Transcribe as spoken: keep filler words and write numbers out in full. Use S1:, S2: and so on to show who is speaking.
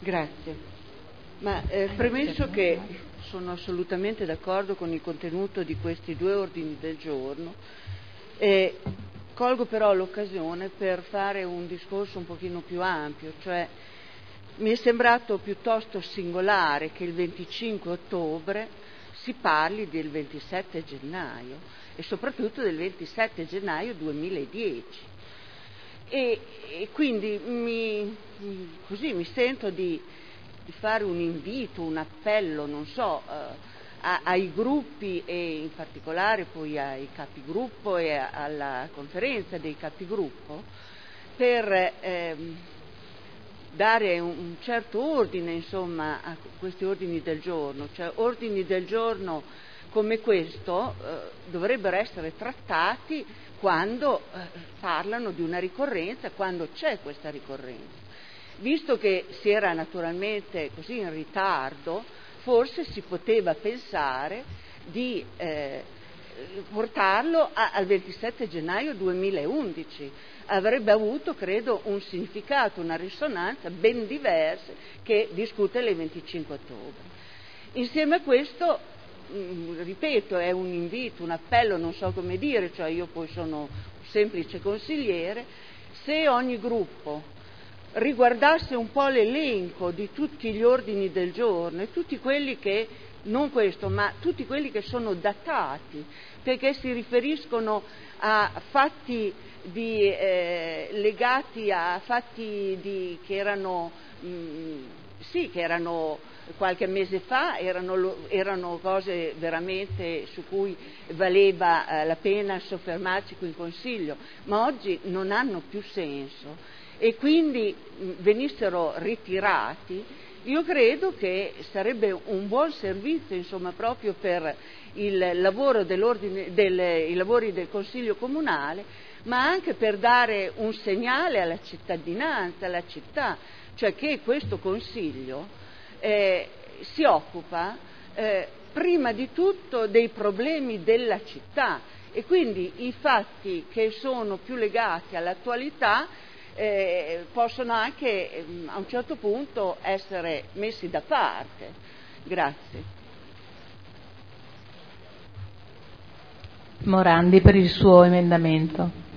S1: Grazie. Ma eh, premesso che sono assolutamente d'accordo con il contenuto di questi due ordini del giorno, eh, colgo però l'occasione per fare un discorso un pochino più ampio, cioè mi è sembrato piuttosto singolare che il venticinque ottobre si parli del ventisette gennaio e soprattutto del ventisette gennaio duemiladieci. E, e quindi mi, così mi sento di, di fare un invito, un appello, non so, eh, a, ai gruppi e in particolare poi ai capigruppo e a, alla conferenza dei capigruppo per ehm, dare un, un certo ordine, insomma, a questi ordini del giorno, cioè ordini del giorno come questo eh, dovrebbero essere trattati quando eh, parlano di una ricorrenza, quando c'è questa ricorrenza. Visto che si era naturalmente così in ritardo, forse si poteva pensare di eh, portarlo a, al ventisette gennaio duemilaundici. Avrebbe avuto, credo, un significato, una risonanza ben diversa che discutere il venticinque ottobre. Insieme a questo, mh, ripeto, è un invito, un appello, non so come dire, cioè io poi sono un semplice consigliere, se ogni gruppo riguardasse un po' l'elenco di tutti gli ordini del giorno e tutti quelli che, non questo, ma tutti quelli che sono datati, perché si riferiscono a fatti di, eh, legati a fatti di, che erano mh, sì, che erano qualche mese fa, erano, erano cose veramente su cui valeva eh, la pena soffermarci qui in Consiglio, ma oggi non hanno più senso e quindi mh, venissero ritirati. Io credo che sarebbe un buon servizio, insomma, proprio per il lavoro dell'ordine, del, i lavori del Consiglio Comunale, ma anche per dare un segnale alla cittadinanza, alla città, cioè che questo Consiglio eh, si occupa eh, prima di tutto dei problemi della città e quindi i fatti che sono più legati all'attualità Eh, possono anche eh, a un certo punto essere messi da parte. Grazie.
S2: Morandi per il suo emendamento.